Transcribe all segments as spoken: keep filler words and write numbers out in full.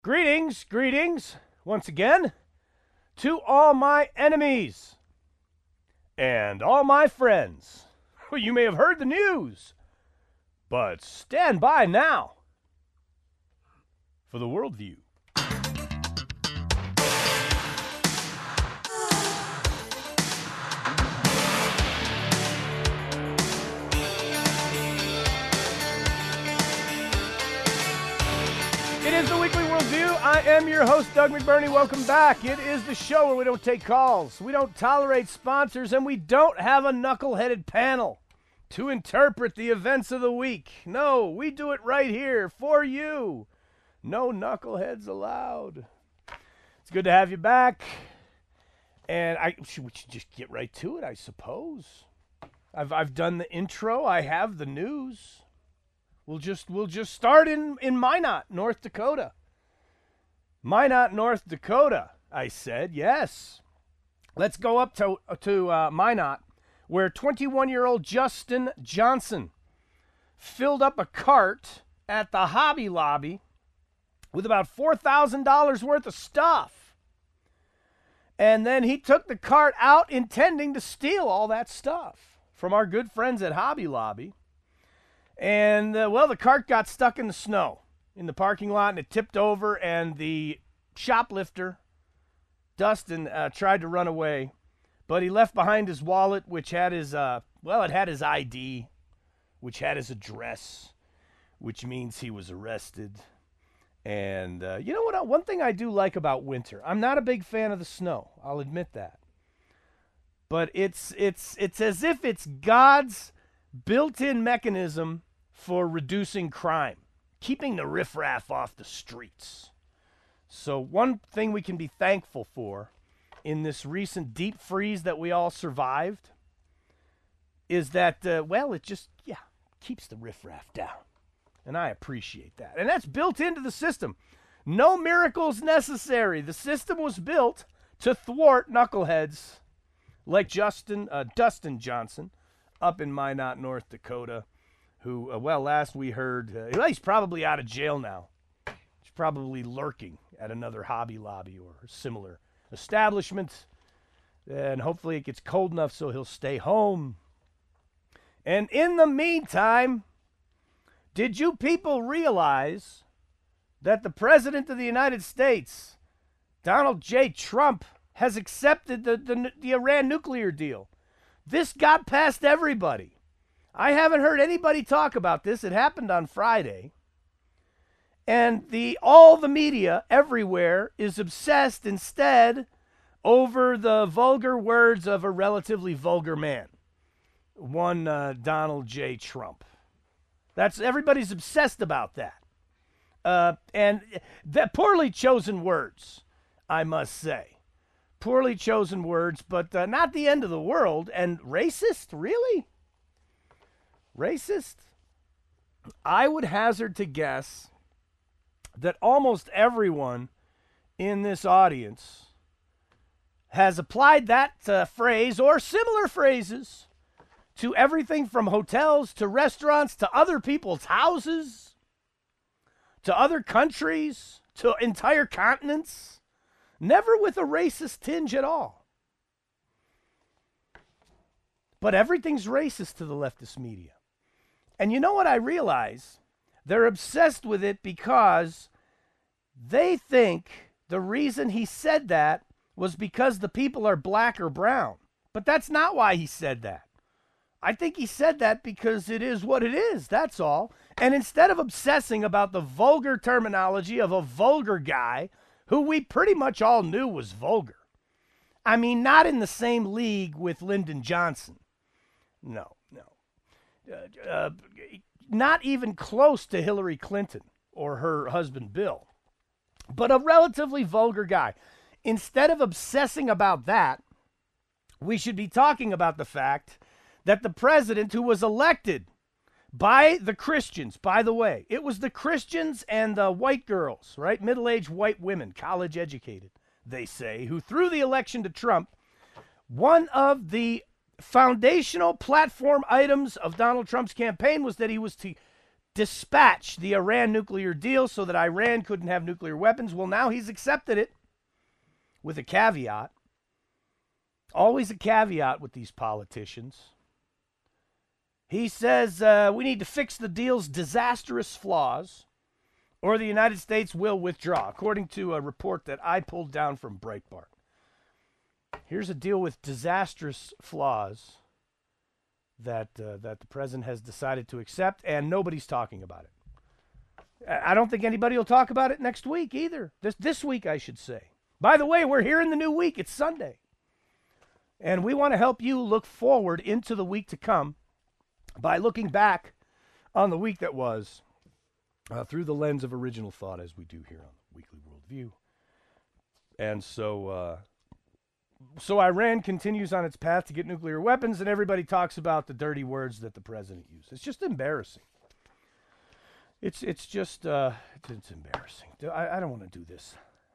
Greetings, greetings, once again, to all my enemies and all my friends. Well, you may have heard the news, but stand by now for the worldview. It is the Weekly Worldview. I am your host, Doug McBurney. Welcome back. It is the show where we don't take calls, we don't tolerate sponsors, and we don't have a knuckle-headed panel to interpret the events of the week. No, we do it right here for you. No knuckleheads allowed. It's good to have you back. And I should, we should just get right to it, I suppose. I've I've done the intro. I have the news. We'll just we'll just start in, in Minot, North Dakota. Minot, North Dakota, I said, yes. Let's go up to, to uh, Minot, where twenty-one-year-old Justin Johnson filled up a cart at the Hobby Lobby with about four thousand dollars worth of stuff. And then he took the cart out intending to steal all that stuff from our good friends at Hobby Lobby. And, uh, well, the cart got stuck in the snow in the parking lot, and it tipped over, and the shoplifter, Dustin, uh, tried to run away. But he left behind his wallet, which had his, uh, well, it had his I D, which had his address, which means he was arrested. And uh, you know what? One thing I do like about winter, I'm not a big fan of the snow. I'll admit that. But it's it's it's as if it's God's built-in mechanism for reducing crime, keeping the riffraff off the streets. So one thing we can be thankful for in this recent deep freeze that we all survived is that, uh, well, it just, yeah, keeps the riffraff down. And I appreciate that. And that's built into the system. No miracles necessary. The system was built to thwart knuckleheads like Justin, uh, Dustin Johnson up in Minot, North Dakota, who, uh, well, last we heard, uh, well, he's probably out of jail now. He's probably lurking at another Hobby Lobby or similar establishment. And hopefully it gets cold enough so he'll stay home. And in the meantime, did you people realize that the President of the United States, Donald J. Trump, has accepted the, the, the Iran nuclear deal? This got past everybody. I haven't heard anybody talk about this. It happened on Friday. And the all the media everywhere is obsessed instead over the vulgar words of a relatively vulgar man. One uh, Donald J. Trump. That's everybody's obsessed about that. Uh, and that poorly chosen words, I must say. Poorly chosen words, but uh, not the end of the world. And racist? Really? Racist? I would hazard to guess that almost everyone in this audience has applied that uh, phrase or similar phrases to everything from hotels to restaurants to other people's houses to other countries to entire continents. Never with a racist tinge at all. But everything's racist to the leftist media. And you know what I realize? They're obsessed with it because they think the reason he said that was because the people are black or brown. But that's not why he said that. I think he said that because it is what it is, that's all. And instead of obsessing about the vulgar terminology of a vulgar guy who we pretty much all knew was vulgar. I mean, not in the same league with Lyndon Johnson. No, no. Uh, uh, not even close to Hillary Clinton or her husband Bill. But a relatively vulgar guy. Instead of obsessing about that, we should be talking about the fact that the president who was elected by the Christians, by the way, it was the Christians and the white girls, right? Middle-aged white women, college educated, they say, who threw the election to Trump. One of the foundational platform items of Donald Trump's campaign was that he was to dispatch the Iran nuclear deal so that Iran couldn't have nuclear weapons. Well, now he's accepted it with a caveat. Always a caveat with these politicians. He says uh, we need to fix the deal's disastrous flaws or the United States will withdraw, according to a report that I pulled down from Breitbart. Here's a deal with disastrous flaws that uh, that the president has decided to accept, and nobody's talking about it. I don't think anybody will talk about it next week either. This this week, I should say. By the way, we're here in the new week. It's Sunday. And we want to help you look forward into the week to come by looking back on the week that was uh, through the lens of original thought, as we do here on the Weekly Worldview. And so... Uh, So Iran continues on its path to get nuclear weapons, and everybody talks about the dirty words that the president used. It's just embarrassing. It's it's just uh, it's, it's embarrassing. I, I don't want to do this.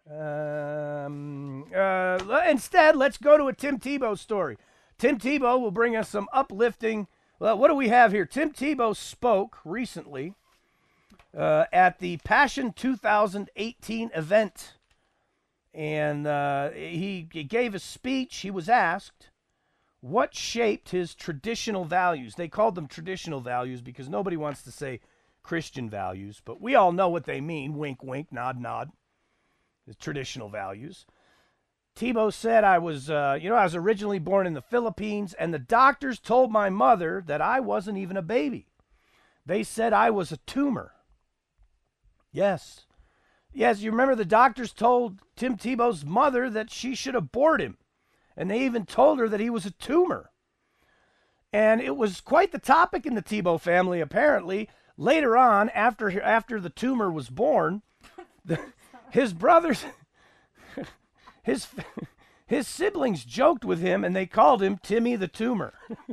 Um, uh, instead, let's go to a Tim Tebow story. Tim Tebow will bring us some uplifting. Well, what do we have here? Tim Tebow spoke recently uh, at the Passion two thousand eighteen event. And uh, he, he gave a speech. He was asked what shaped his traditional values. They called them traditional values because nobody wants to say Christian values, but we all know what they mean. Wink, wink, nod, nod. The traditional values. Tebow said, I was, uh, you know, I was originally born in the Philippines, and the doctors told my mother that I wasn't even a baby. They said I was a tumor. Yes. Yes, you remember the doctors told Tim Tebow's mother that she should abort him. And they even told her that he was a tumor. And it was quite the topic in the Tebow family, apparently. Later on, after after the tumor was born, the, his brothers, his, his siblings joked with him, and they called him Timmy the Tumor.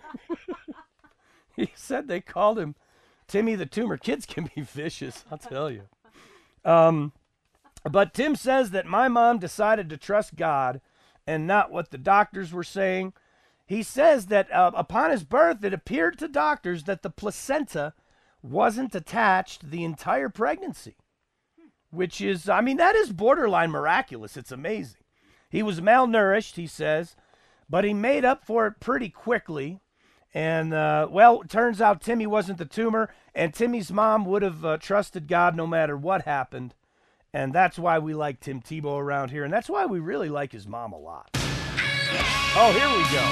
He said they called him Timmy the Tumor. Kids can be vicious, I'll tell you. Um... But Tim says that my mom decided to trust God and not what the doctors were saying. He says that uh, upon his birth, it appeared to doctors that the placenta wasn't attached the entire pregnancy, which is, I mean, that is borderline miraculous. It's amazing. He was malnourished, he says, but he made up for it pretty quickly. And, uh, well, it turns out Timmy wasn't the tumor, and Timmy's mom would have uh, trusted God no matter what happened. And that's why we like Tim Tebow around here. And that's why we really like his mom a lot. Oh, here we go.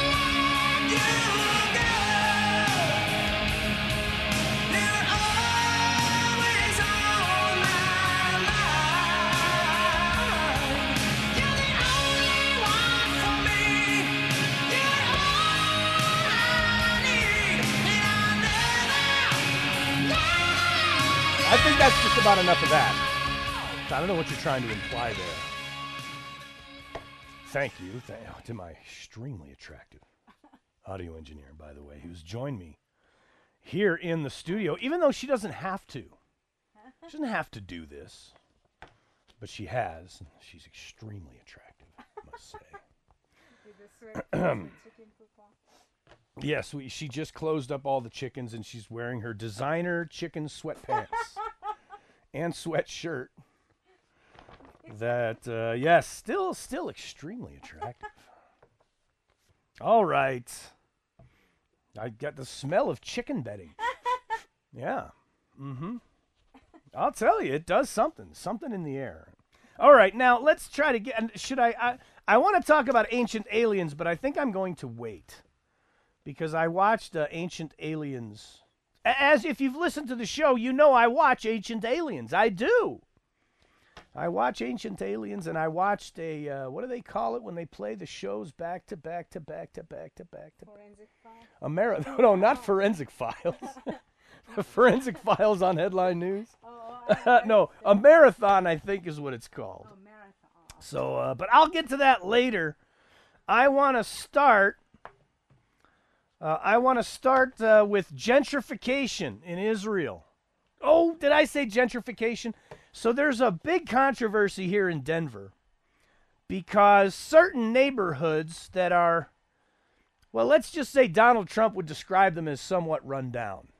I think that's just about enough of that. I don't know what you're trying to imply there. Thank you Th- to my extremely attractive audio engineer, by the way, who's joined me here in the studio, even though she doesn't have to. She doesn't have to do this, but she has. She's extremely attractive, I must say. Yes, we, she just closed up all the chickens, and she's wearing her designer chicken sweatpants and sweatshirt. That, uh, yes, still, still extremely attractive. All right. I got the smell of chicken bedding. Yeah. Mm-hmm. I'll tell you, it does something. Something in the air. All right, now let's try to get, should I, I, I want to talk about Ancient Aliens, but I think I'm going to wait. Because I watched uh, Ancient Aliens. As if you've listened to the show, you know I watch Ancient Aliens. I do. I watch Ancient Aliens, and I watched a, uh, what do they call it when they play the shows back to back to back to back to back to back? Forensic Files? A marathon. No, not Forensic Files. Forensic Files on Headline News. Oh, no, a marathon, I think, is what it's called. Oh, marathon. So, uh, but I'll get to that later. I want to start. Uh, I want to start uh, with gentrification in Israel. Oh, did I say gentrification? So there's a big controversy here in Denver because certain neighborhoods that are, well, let's just say Donald Trump would describe them as somewhat run down.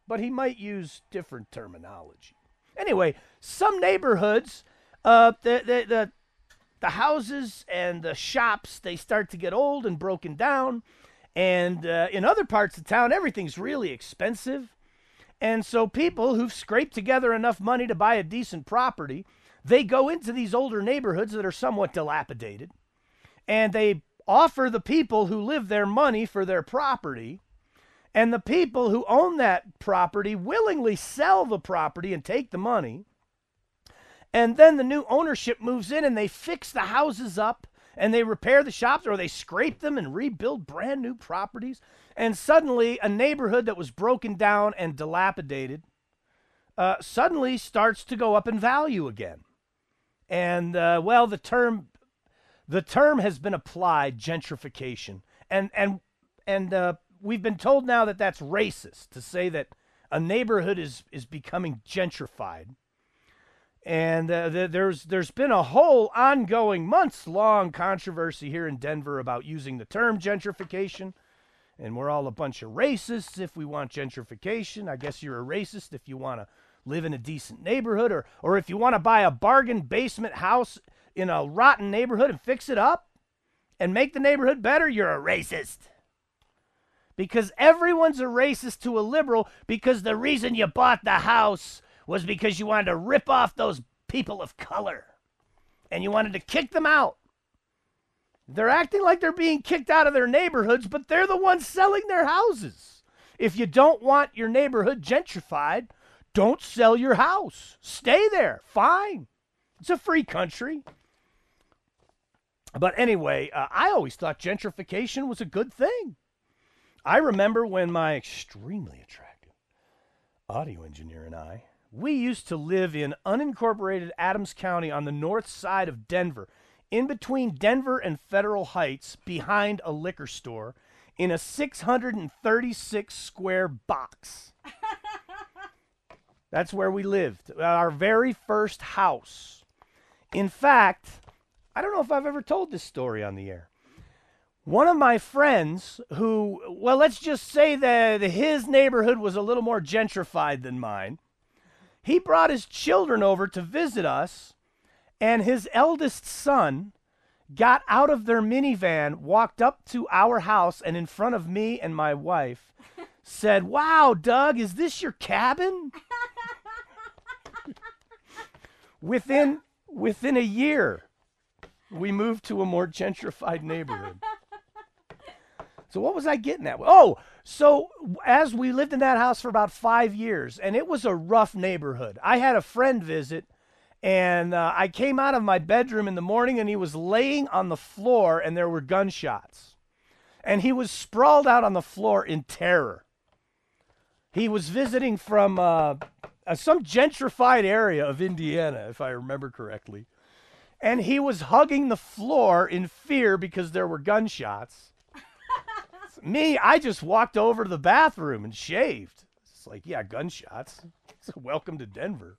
but he might use different terminology. Anyway, some neighborhoods, uh, the, the, the, the houses and the shops, they start to get old and broken down. And uh, in other parts of town, everything's really expensive. And so people who've scraped together enough money to buy a decent property, they go into these older neighborhoods that are somewhat dilapidated, and they offer the people who live there money for their property, and the people who own that property willingly sell the property and take the money. And then the new ownership moves in and they fix the houses up and they repair the shops, or they scrape them and rebuild brand new properties. And suddenly a neighborhood that was broken down and dilapidated uh, suddenly starts to go up in value again. And uh, well, the term the term has been applied, gentrification, and and and uh, we've been told now that that's racist to say that a neighborhood is is becoming gentrified. And uh, th- there's there's been a whole ongoing, months-long controversy here in Denver about using the term gentrification. And we're all a bunch of racists if we want gentrification. I guess you're a racist if you want to live in a decent neighborhood, or or if you want to buy a bargain basement house in a rotten neighborhood and fix it up and make the neighborhood better, you're a racist. Because everyone's a racist to a liberal, because the reason you bought the house was because you wanted to rip off those people of color and you wanted to kick them out. They're acting like they're being kicked out of their neighborhoods, but they're the ones selling their houses. If you don't want your neighborhood gentrified, don't sell your house. Stay there. Fine. It's a free country. But anyway, uh, I always thought gentrification was a good thing. I remember when my extremely attractive audio engineer and I, we used to live in unincorporated Adams County on the north side of Denver, in between Denver and Federal Heights, behind a liquor store, in a six hundred thirty-six square box. That's where we lived, our very first house. In fact, I don't know if I've ever told this story on the air. One of my friends who, well, let's just say that his neighborhood was a little more gentrified than mine. He brought his children over to visit us, and his eldest son got out of their minivan, walked up to our house, and in front of me and my wife said, "Wow, Doug, is this your cabin?" Within within a year, we moved to a more gentrified neighborhood. So what was I getting at? Oh, so as we lived in that house for about five years, and it was a rough neighborhood. I had a friend visit, and uh, I came out of my bedroom in the morning, and he was laying on the floor, and there were gunshots. And he was sprawled out on the floor in terror. He was visiting from uh, uh, some gentrified area of Indiana, if I remember correctly. And he was hugging the floor in fear because there were gunshots. Me, I just walked over to the bathroom and shaved. It's like, yeah, gunshots. So welcome to Denver.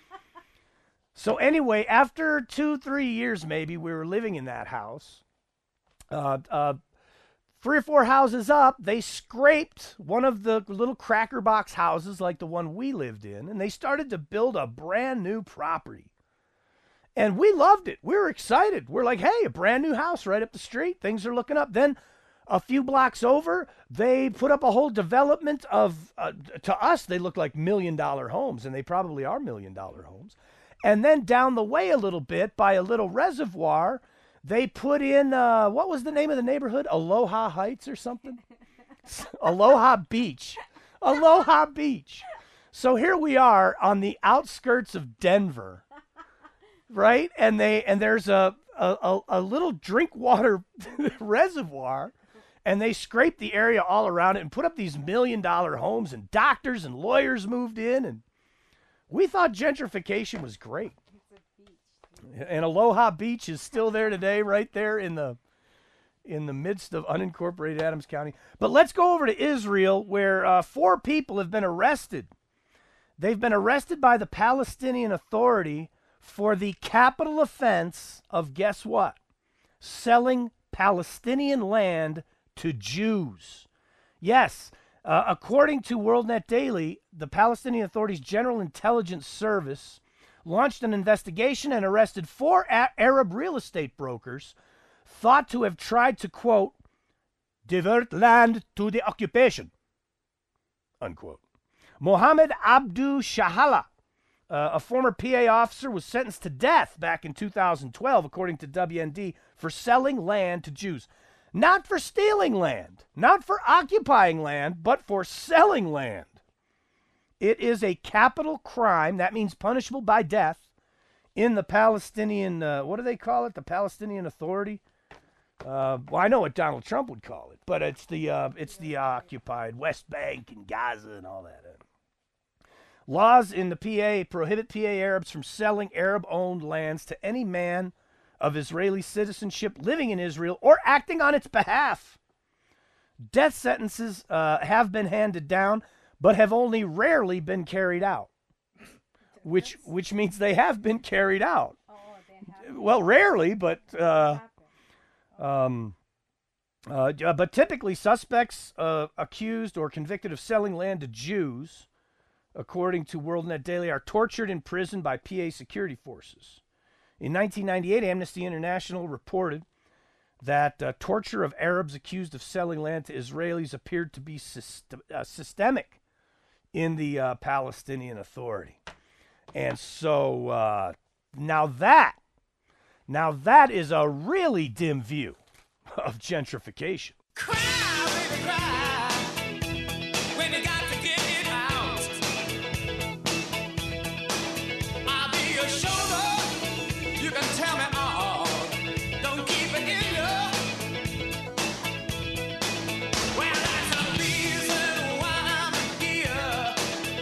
So anyway, after two, three years maybe, we were living in that house. Uh, uh, three or four houses up, they scraped one of the little cracker box houses like the one we lived in, and they started to build a brand new property. And we loved it. We were excited. We're like, hey, a brand new house right up the street. Things are looking up. Then a few blocks over, they put up a whole development of, uh, to us, they look like million-dollar homes, and they probably are million-dollar homes. And then down the way a little bit, by a little reservoir, they put in, uh, what was the name of the neighborhood? Aloha Heights or something? Aloha Beach. Aloha Beach. So here we are on the outskirts of Denver, right? And they and there's a, a, a little drink water reservoir. And they scraped the area all around it and put up these million-dollar homes, and doctors and lawyers moved in, and we thought gentrification was great. And Aloha Beach is still there today, right there in the in the midst of unincorporated Adams County. But let's go over to Israel, where uh, four people have been arrested. They've been arrested by the Palestinian Authority for the capital offense of, guess what? Selling Palestinian land to Jews. Yes, Uh, according to WorldNet Daily, the Palestinian Authority's General Intelligence Service launched an investigation and arrested four a- Arab real estate brokers thought to have tried to, quote, divert land to the occupation, unquote. Mohammed Abdu Shahala, uh, a former P A officer, was sentenced to death back in two thousand twelve, according to W N D, for selling land to Jews. Not for stealing land, not for occupying land, but for selling land. It is a capital crime. That means punishable by death in the Palestinian, uh, what do they call it? The Palestinian Authority? Uh, well, I know what Donald Trump would call it, but it's the uh, it's the occupied West Bank and Gaza and all that. Laws in the P A prohibit P A Arabs from selling Arab-owned lands to any man of Israeli citizenship living in Israel or acting on its behalf. Death sentences uh, have been handed down, but have only rarely been carried out, which which means they have been carried out. Oh, they have. Well, rarely, but uh, um, uh, but typically suspects uh, accused or convicted of selling land to Jews, according to WorldNet Daily, are tortured in prison by P A security forces. In nineteen ninety-eight, Amnesty International reported that uh, torture of Arabs accused of selling land to Israelis appeared to be syst- uh, systemic in the uh, Palestinian Authority. And so uh, now that, now that is a really dim view of gentrification. Cry, baby, cry, when you got to get it out. I'll be your shoulder, you can tell me all. Don't keep it in you. Well, that's the reason why I'm here.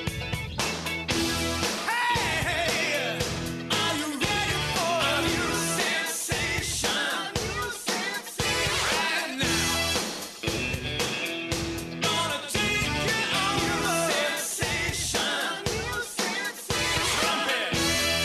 Hey, hey, are you ready for a new sensation? Right now, gonna take you on a sensation. Trumpet.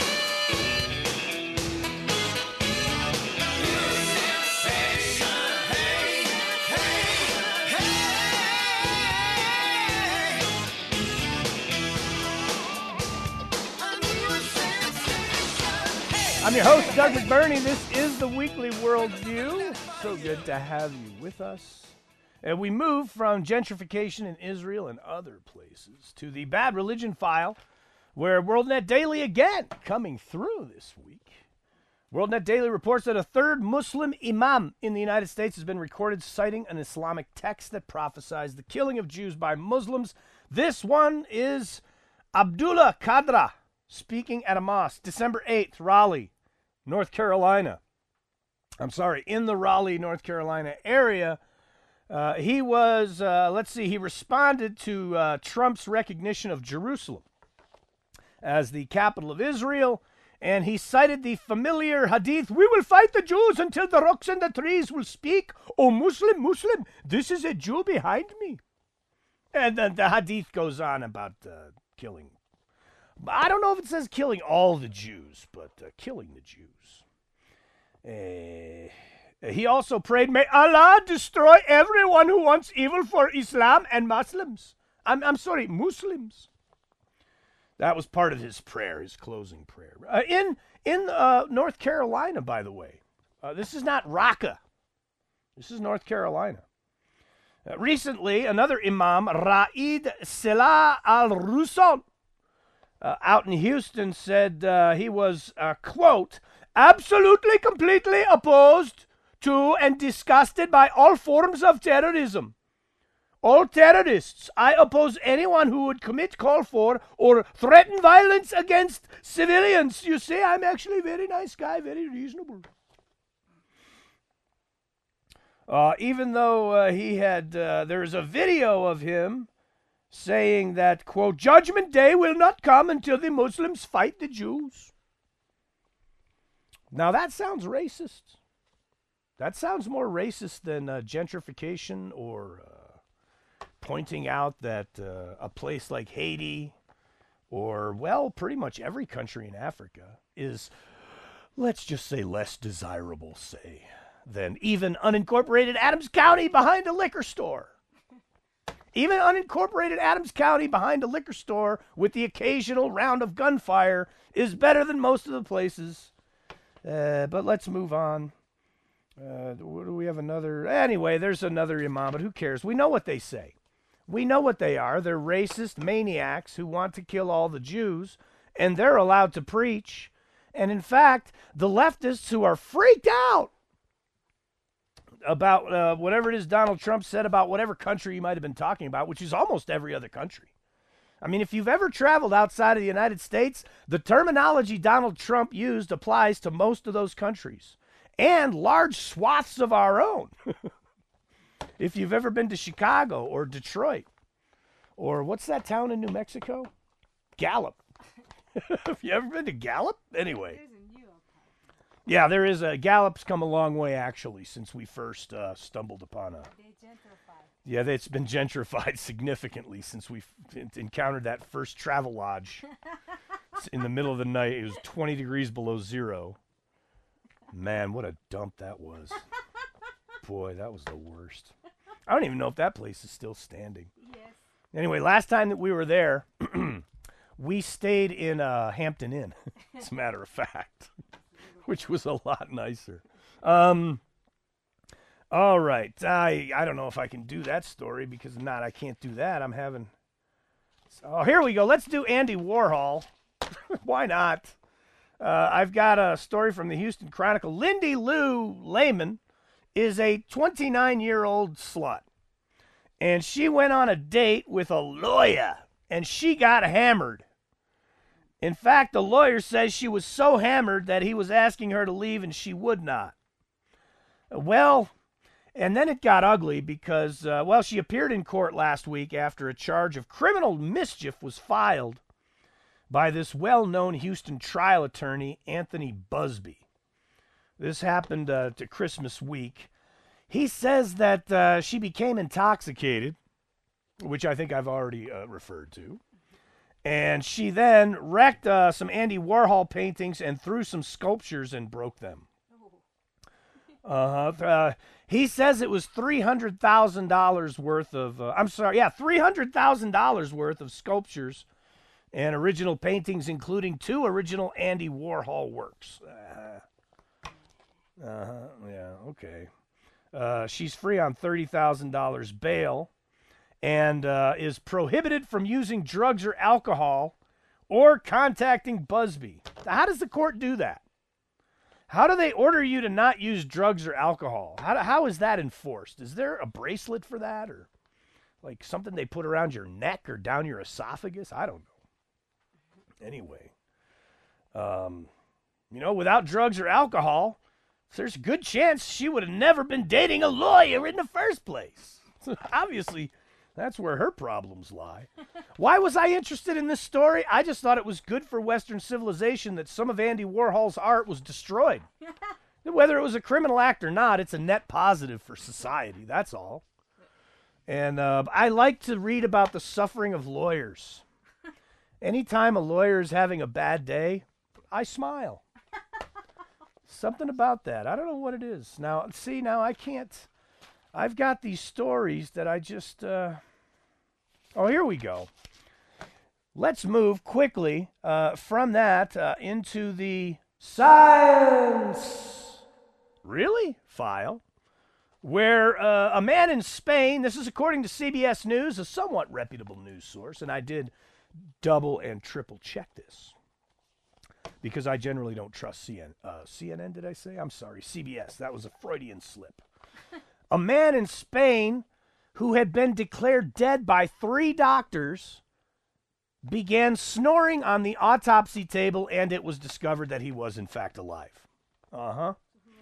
I'm your host, Doug McBurney. This is the Weekly Worldview. So good to have you with us. And we move from gentrification in Israel and other places to the Bad Religion File, where WorldNet Daily again coming through this week. WorldNet Daily reports that a third Muslim imam in the United States has been recorded citing an Islamic text that prophesies the killing of Jews by Muslims. This one is Abdullah Kadra, speaking at a mosque, December eighth, Raleigh, North Carolina. I'm sorry, in the Raleigh, North Carolina area. Uh, he was, uh, let's see, he responded to uh, Trump's recognition of Jerusalem as the capital of Israel, and he cited the familiar hadith, "We will fight the Jews until the rocks and the trees will speak. Oh, Muslim, Muslim, this is a Jew behind me." And then the hadith goes on about uh, killing. I don't know if it says killing all the Jews, but uh, killing the Jews. Uh, he also prayed, "May Allah destroy everyone who wants evil for Islam and Muslims." I'm, I'm sorry, Muslims. That was part of his prayer, his closing prayer. Uh, in in uh, North Carolina, by the way. Uh, this is not Raqqa. This is North Carolina. Uh, recently, another imam, Raed Salah al-Rusan, uh, out in Houston, said uh, he was, uh, quote, "absolutely, completely opposed to and disgusted by all forms of terrorism. All terrorists. I oppose anyone who would commit, call for, or threaten violence against civilians." You see, I'm actually a very nice guy, very reasonable. Uh, even though uh, he had, uh, there's a video of him saying that, quote, "Judgment Day will not come until the Muslims fight the Jews." Now that sounds racist. That sounds more racist than uh, gentrification or uh, pointing out that uh, a place like Haiti or, well, pretty much every country in Africa is, let's just say, less desirable, say, than even unincorporated Adams County behind a liquor store. Even unincorporated Adams County behind a liquor store with the occasional round of gunfire is better than most of the places. Uh, but let's move on. Uh, do we have another? Anyway, there's another imam, but who cares? We know what they say. We know what they are. They're racist maniacs who want to kill all the Jews, and they're allowed to preach. And in fact, the leftists who are freaked out about uh, whatever it is Donald Trump said about whatever country he might have been talking about, which is almost every other country. I mean, if you've ever traveled outside of the United States, the terminology Donald Trump used applies to most of those countries and large swaths of our own. If you've ever been to Chicago or Detroit or what's that town in New Mexico? Gallup. Have you ever been to Gallup? Anyway. Yeah, there is a Gallup's come a long way actually since we first uh, stumbled upon a. They gentrified. Yeah, it's been gentrified significantly since we encountered that first travel lodge in the middle of the night. It was twenty degrees below zero. Man, what a dump that was. Boy, that was the worst. I don't even know if that place is still standing. Yes. Anyway, last time that we were there, we stayed in uh, Hampton Inn, as a matter of fact, which was a lot nicer. Um, all right. I I don't know if I can do that story because if not, I can't do that. I'm having... Oh, here we go. Let's do Andy Warhol. Why not? Uh, I've got a story from the Houston Chronicle. Lindy Lou Lehman is a twenty-nine-year-old slut. And she went on a date with a lawyer, and she got hammered. In fact, the lawyer says she was so hammered that he was asking her to leave, and she would not. Well, and then it got ugly because, uh, well, she appeared in court last week after a charge of criminal mischief was filed by this well-known Houston trial attorney, Anthony Busby. This happened uh, to Christmas week. He says that uh, she became intoxicated, which I think I've already uh, referred to. And she then wrecked uh, some Andy Warhol paintings and threw some sculptures and broke them. Uh-huh. Uh, he says it was three hundred thousand dollars worth of, uh, I'm sorry, yeah, three hundred thousand dollars worth of sculptures and original paintings, including two original Andy Warhol works. Uh, uh-huh, yeah, okay. Uh, she's free on thirty thousand dollars bail and uh, is prohibited from using drugs or alcohol or contacting Busby. How does the court do that? How do they order you to not use drugs or alcohol? How, how is that enforced? Is there a bracelet for that or like something they put around your neck or down your esophagus? I don't know. Anyway, um, you know, without drugs or alcohol, there's a good chance she would have never been dating a lawyer in the first place. Obviously, that's where her problems lie. Why was I interested in this story? I just thought it was good for Western civilization that some of Andy Warhol's art was destroyed. Whether it was a criminal act or not, it's a net positive for society. That's all. And uh, I like to read about the suffering of lawyers. Anytime a lawyer is having a bad day, I smile. Something about that. I don't know what it is. Now, see, now I can't. I've got these stories that I just. Uh... Oh, here we go. Let's move quickly uh, from that uh, into the science. Really? File. Where uh, a man in Spain, this is according to C B S News, a somewhat reputable news source, and I did double and triple check this because I generally don't trust C N N. Uh, C N N, did I say? I'm sorry, C B S. That was a Freudian slip. A man in Spain who had been declared dead by three doctors began snoring on the autopsy table, and it was discovered that he was, in fact, alive. Uh-huh.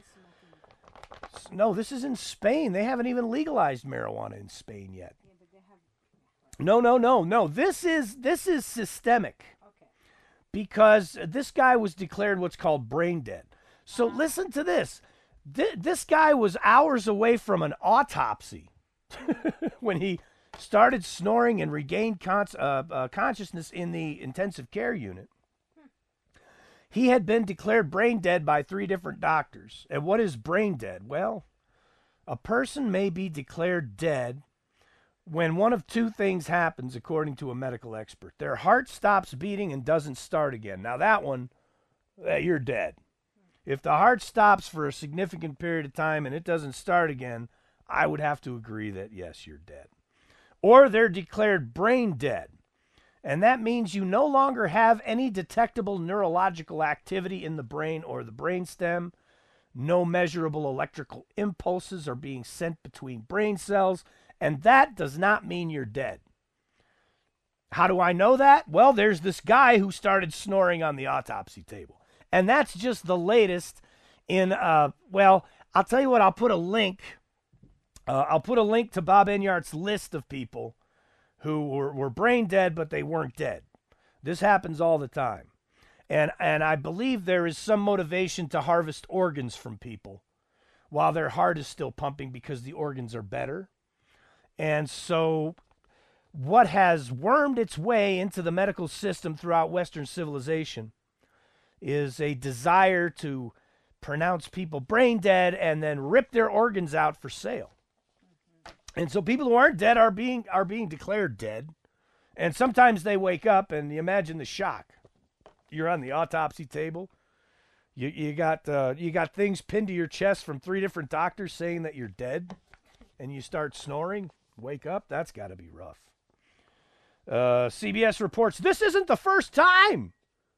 No, this is in Spain. They haven't even legalized marijuana in Spain yet. No, no, no, no. This is this is systemic. Okay. Because this guy was declared what's called brain dead. So listen to this. Th- this guy was hours away from an autopsy when he started snoring and regained con- uh, uh, consciousness in the intensive care unit. He had been declared brain dead by three different doctors. And what is brain dead? Well, a person may be declared dead when one of two things happens, according to a medical expert. Their heart stops beating and doesn't start again. Now, that one, eh, you're dead. If the heart stops for a significant period of time and it doesn't start again, I would have to agree that, yes, you're dead. Or they're declared brain dead. And that means you no longer have any detectable neurological activity in the brain or the brainstem. No measurable electrical impulses are being sent between brain cells, and that does not mean you're dead. How do I know that? Well, there's this guy who started snoring on the autopsy table. And that's just the latest in, uh, well, I'll tell you what, I'll put a link. Uh, I'll put a link to Bob Enyart's list of people who were, were brain dead, but they weren't dead. This happens all the time. And and I believe there is some motivation to harvest organs from people while their heart is still pumping because the organs are better. And so what has wormed its way into the medical system throughout Western civilization is a desire to pronounce people brain dead and then rip their organs out for sale. And so people who aren't dead are being are being declared dead. And sometimes they wake up and you imagine the shock. You're on the autopsy table. You you got uh, you got things pinned to your chest from three different doctors saying that you're dead, and you start snoring. Wake up. That's got to be rough. Uh, C B S reports this isn't the first time.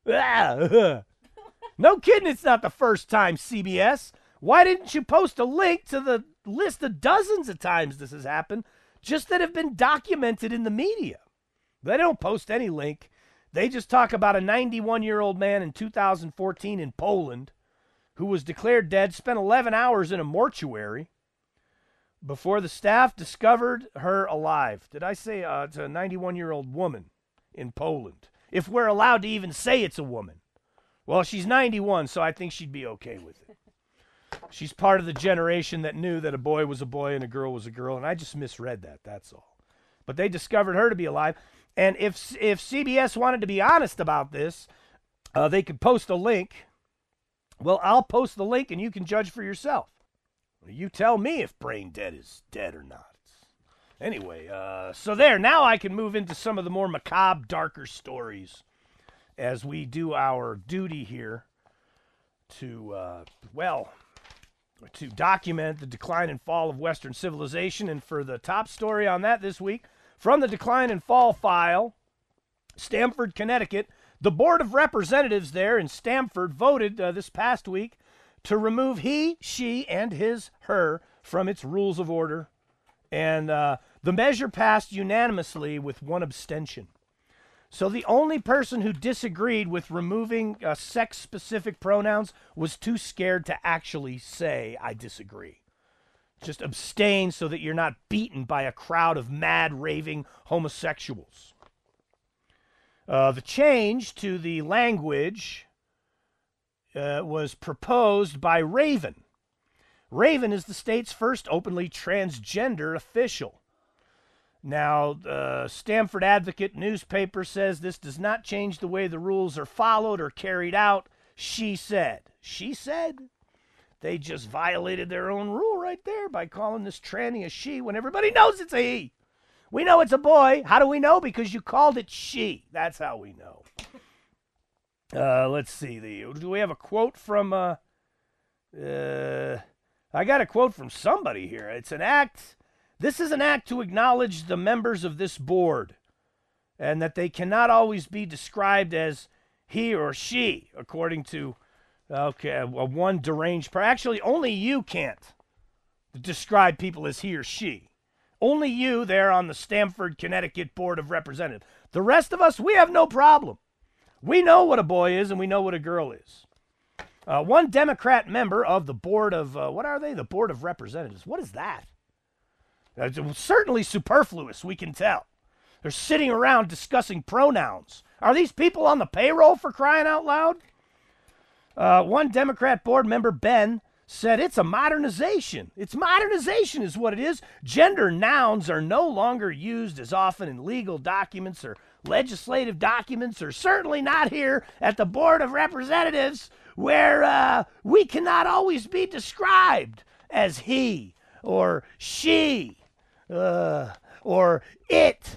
No kidding, it's not the first time. C B S. Why didn't you post a link to the list of dozens of times this has happened, just that have been documented in the media? They don't post any link. They just talk about a ninety-one-year-old man in two thousand fourteen in Poland who was declared dead, spent eleven hours in a mortuary before the staff discovered her alive. Did I say uh, it's a ninety-one-year-old woman in Poland? If we're allowed to even say it's a woman. Well, she's ninety-one, so I think she'd be okay with it. She's part of the generation that knew that a boy was a boy and a girl was a girl, and I just misread that, that's all. But they discovered her to be alive. And if if C B S wanted to be honest about this, uh, they could post a link. Well, I'll post the link and you can judge for yourself. You tell me if brain dead is dead or not. Anyway, uh, so there. Now I can move into some of the more macabre, darker stories as we do our duty here to, uh, well, to document the decline and fall of Western civilization. And for the top story on that this week, from the Decline and Fall file, Stamford, Connecticut, the Board of Representatives there in Stamford voted uh, this past week to remove he, she, and his, her from its rules of order. And uh, the measure passed unanimously with one abstention. So the only person who disagreed with removing uh, sex-specific pronouns was too scared to actually say, I disagree. Just abstain so that you're not beaten by a crowd of mad, raving homosexuals. Uh, the change to the language uh, was proposed by Raven. Raven is the state's first openly transgender official. Now, the uh, Stamford Advocate newspaper says this does not change the way the rules are followed or carried out. She said. She said? They just violated their own rule right there by calling this tranny a she when everybody knows it's a he. We know it's a boy. How do we know? Because you called it she. That's how we know. Uh, let's see. The, do we have a quote from... Uh, uh, I got a quote from somebody here. It's an act... This is an act to acknowledge the members of this board and that they cannot always be described as he or she, according to... Okay, a one deranged person. Actually, only you can't describe people as he or she. Only you there on the Stamford, Connecticut Board of Representatives. The rest of us, we have no problem. We know what a boy is and we know what a girl is. Uh, one Democrat member of the Board of, uh, what are they? The Board of Representatives. What is that? Uh, it's certainly superfluous, we can tell. They're sitting around discussing pronouns. Are these people on the payroll for crying out loud? Uh, one Democrat board member, Ben, said it's a modernization. It's modernization is what it is. Gender nouns are no longer used as often in legal documents or legislative documents, or certainly not here at the Board of Representatives, where uh, we cannot always be described as he or she. Uh, or it.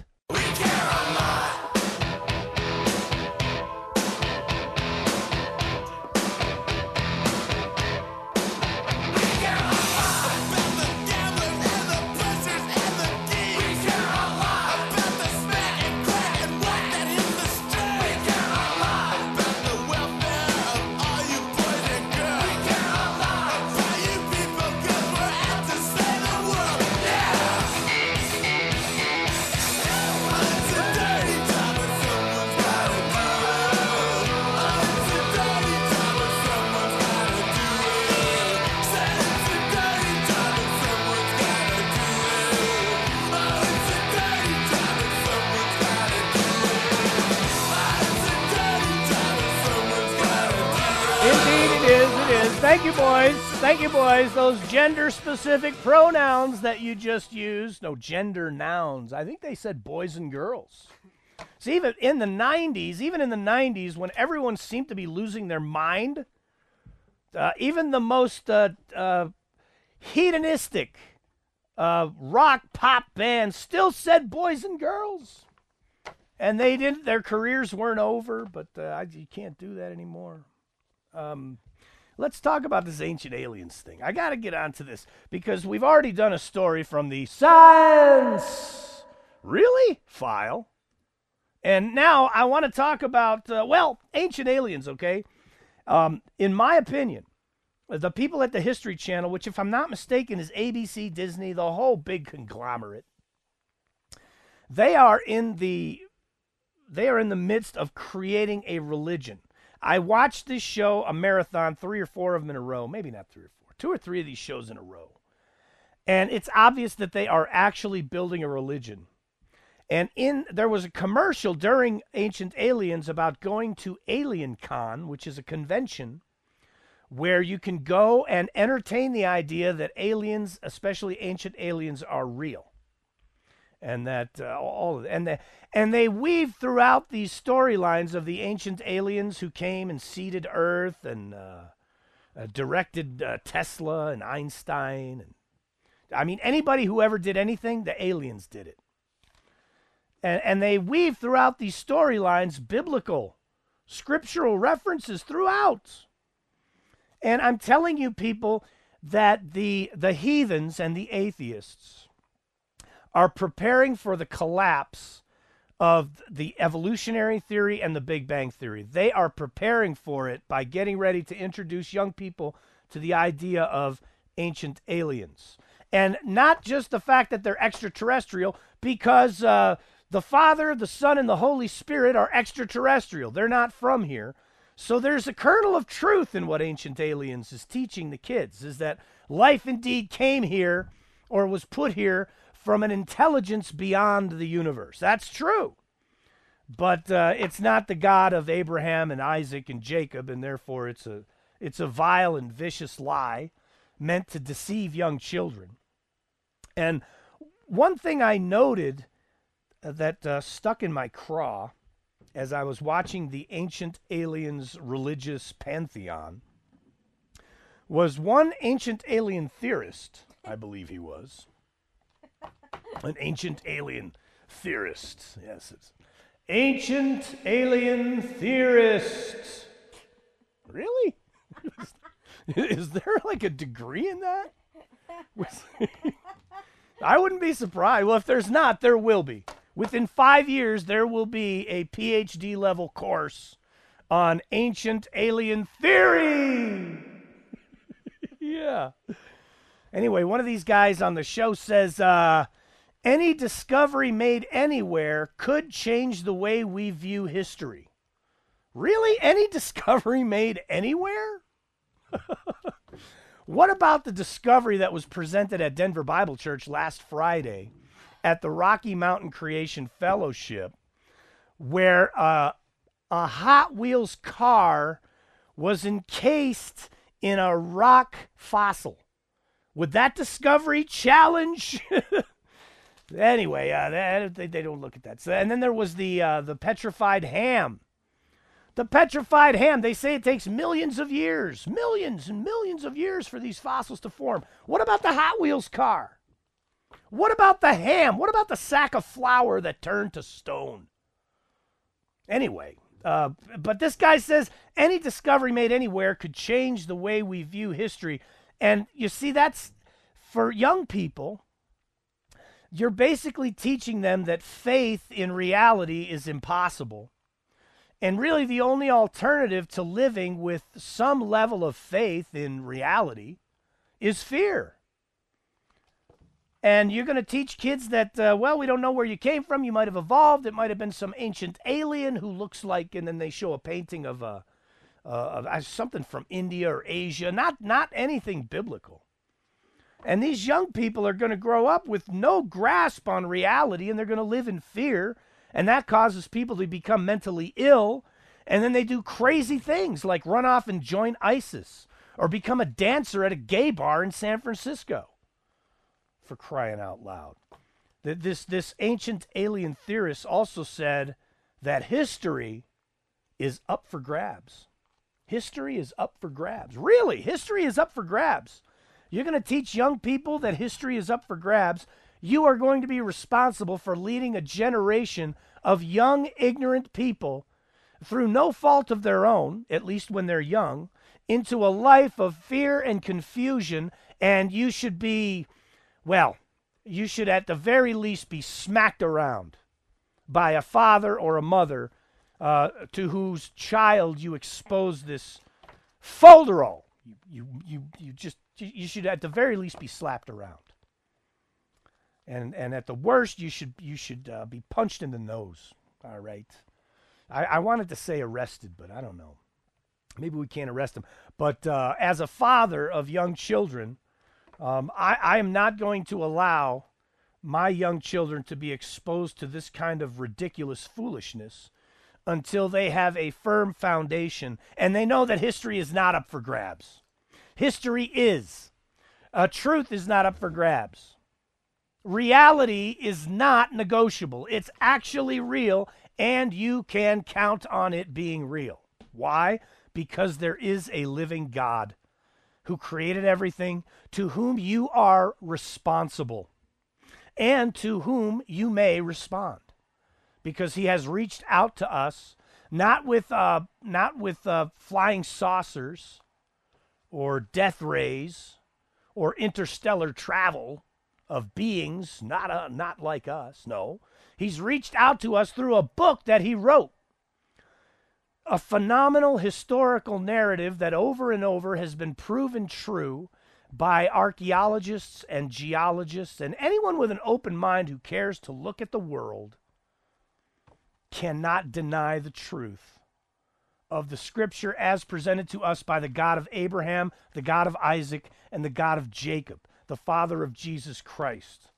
Thank you, boys. Thank you, boys. Those gender-specific pronouns that you just used. No, gender nouns. I think they said boys and girls. See, even in the nineties, even in the nineties, when everyone seemed to be losing their mind, uh, even the most uh, uh, hedonistic uh, rock pop bands still said boys and girls. And they didn't. Their careers weren't over, but uh, you can't do that anymore. Um... Let's talk about this ancient aliens thing. I got to get onto this because we've already done a story from the Science Really file. And now I want to talk about, uh, well, ancient aliens, okay? Um, in my opinion, the people at the History Channel, which if I'm not mistaken is A B C, Disney, the whole big conglomerate, they are in the they are in the midst of creating a religion. I watched this show, a marathon, three or four of them in a row. Maybe not three or four. Two or three of these shows in a row. And it's obvious that they are actually building a religion. And in there was a commercial during Ancient Aliens about going to Alien Con, which is a convention where you can go and entertain the idea that aliens, especially ancient aliens, are real. And that uh, all of it. And, the, and they weave throughout these storylines of the ancient aliens who came and seeded Earth and uh, uh, directed uh, Tesla and Einstein. And I mean, anybody who ever did anything, the aliens did it. And, and they weave throughout these storylines biblical, scriptural references throughout. And I'm telling you, people, that the the heathens and the atheists are preparing for the collapse of the evolutionary theory and the Big Bang theory. They are preparing for it by getting ready to introduce young people to the idea of ancient aliens. And not just the fact that they're extraterrestrial, because uh, the Father, the Son, and the Holy Spirit are extraterrestrial. They're not from here. So there's a kernel of truth in what Ancient Aliens is teaching the kids, is that life indeed came here or was put here from an intelligence beyond the universe. That's true. But uh, it's not the God of Abraham and Isaac and Jacob, and therefore it's a it's a vile and vicious lie meant to deceive young children. And one thing I noted that uh, stuck in my craw as I was watching the Ancient Aliens religious pantheon was one ancient alien theorist, I believe he was. An ancient alien theorist. Yes, it's ancient alien theorist. Really? Is there like a degree in that? I wouldn't be surprised. Well, if there's not, there will be. Within five years, there will be a P H D level course on ancient alien theory. Yeah. Anyway, one of these guys on the show says, uh, any discovery made anywhere could change the way we view history. Really? Any discovery made anywhere? What about the discovery that was presented at Denver Bible Church last Friday at the Rocky Mountain Creation Fellowship, where uh, a Hot Wheels car was encased in a rock fossil? Would that discovery challenge? Anyway, uh, they, they don't look at that. So, and then there was the uh, the petrified ham. The petrified ham, they say it takes millions of years, millions and millions of years for these fossils to form. What about the Hot Wheels car? What about the ham? What about the sack of flour that turned to stone? Anyway, uh, but this guy says any discovery made anywhere could change the way we view history. And you see, that's for young people. You're basically teaching them that faith in reality is impossible. And really, the only alternative to living with some level of faith in reality is fear. And you're going to teach kids that, uh, well, we don't know where you came from. You might have evolved. It might have been some ancient alien who looks like, and then they show a painting of, a, uh, of something from India or Asia, not, not anything biblical. And these young people are going to grow up with no grasp on reality, and they're going to live in fear. And that causes people to become mentally ill. And then they do crazy things like run off and join ISIS or become a dancer at a gay bar in San Francisco. For crying out loud. This, this ancient alien theorist also said that history is up for grabs. History is up for grabs. Really, history is up for grabs. You're going to teach young people that history is up for grabs. You are going to be responsible for leading a generation of young, ignorant people through no fault of their own, at least when they're young, into a life of fear and confusion, and you should be... Well, you should at the very least be smacked around by a father or a mother uh, to whose child you expose this folderol. You, you, you, you just, you should at the very least be slapped around. And and at the worst, you should you should uh, be punched in the nose. All right. I, I wanted to say arrested, but I don't know. Maybe we can't arrest him. But uh, as a father of young children, Um, I, I am not going to allow my young children to be exposed to this kind of ridiculous foolishness until they have a firm foundation and they know that history is not up for grabs. History is. Uh, truth is not up for grabs. Reality is not negotiable. It's actually real, and you can count on it being real. Why? Because there is a living God who created everything, to whom you are responsible, and to whom you may respond, because he has reached out to us, not with uh, not with uh, flying saucers, or death rays, or interstellar travel of beings not uh, not like us. No, he's reached out to us through a book that he wrote. A phenomenal historical narrative that over and over has been proven true by archaeologists and geologists, and anyone with an open mind who cares to look at the world cannot deny the truth of the scripture as presented to us by the God of Abraham, the God of Isaac, and the God of Jacob, the Father of Jesus Christ.